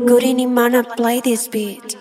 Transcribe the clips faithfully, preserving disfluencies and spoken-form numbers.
Gurini Mana, play this beat.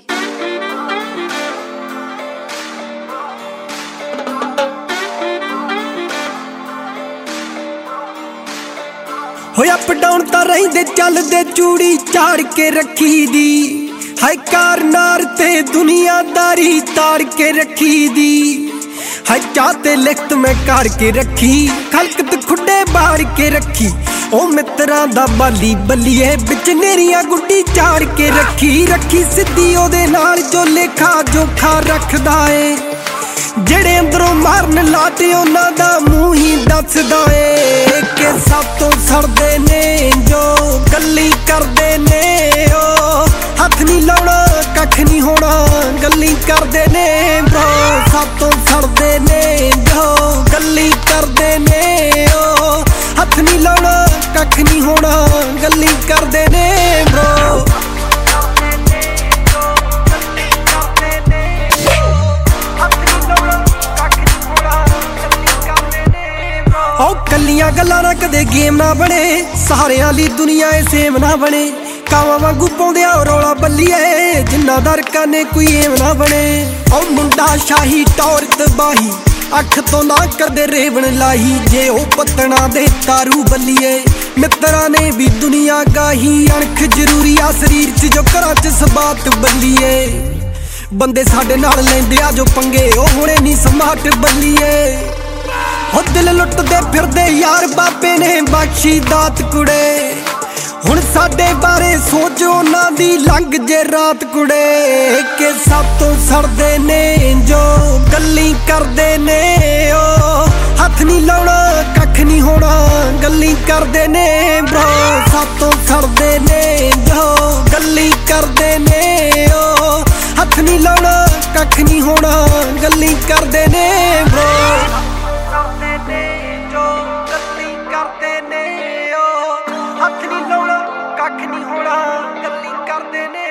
होए up down तां रहिंदे चलदे चूड़ी चाड़ के रखी दी हाय कार नार ते दुनियादारी ताड़ के रखी दी हाय चाहते लिखत मैं कार के रखी खलकत खुडे बाड़ के रखी ओ मित्रां दा बाली बल्लीए बिच नेरियां गुड्डी चाड़ के रखी रखी सिद्धी ओदे नाल जो लेखा जोखा रखदा ए जेड़े अंदरों मारन लाटे उन्हां दा मूंह ही दसदा ए कि सब तो सड़दे ने जो गल्ली करदे ने ओ हथ नहीं लाउणा कख नहीं होना गल्ली करदे ने ब्रो सब तो सड़दे ने जो गल्ली करदे ने ओ हथ नहीं लाउणा कख नहीं होना गल्ली करदे ने ब्रो कलियां गल्लां ना कदे गेम ना बने सारेयां ली दुनिया ए सेम ना बने कावां वांगू पाउंदे आ रौला बल्लीए जिन्ना दर काने कोई एम ना बने ओ मुंडा शाही टौर तबाही अख तो ना करदे रेवण लाही जे ओ पत्तना दे तारू बल्लीए मित्रा ने भी दुनिया गाही अणख जरूरी आ शरीर च जो घरां च सबात बल्लीए बंदे साडे नाल लैंदे आ जो पंगे ओ हुणे नी समाट बल्लीए हो दिल लुटदे फिरदे यार बाबे ने बख्शी दात कुड़े हुण साडे बारे सोच उन्हां दी लंघ जे रात कुड़े कि सब तो सड़दे ने जो गल्ली करदे ने ओ हथ नहीं लाउणा कख नहीं होना गल्ली करदे ने ब्रो सब तो सड़दे ने जो गल्ली करदे ने ओ हथ नहीं लाउणा कख नहीं होना गल्ली करदे ने ब्रो हथ नहीं लाउणा कख नहीं होना गल्ली करदे ने।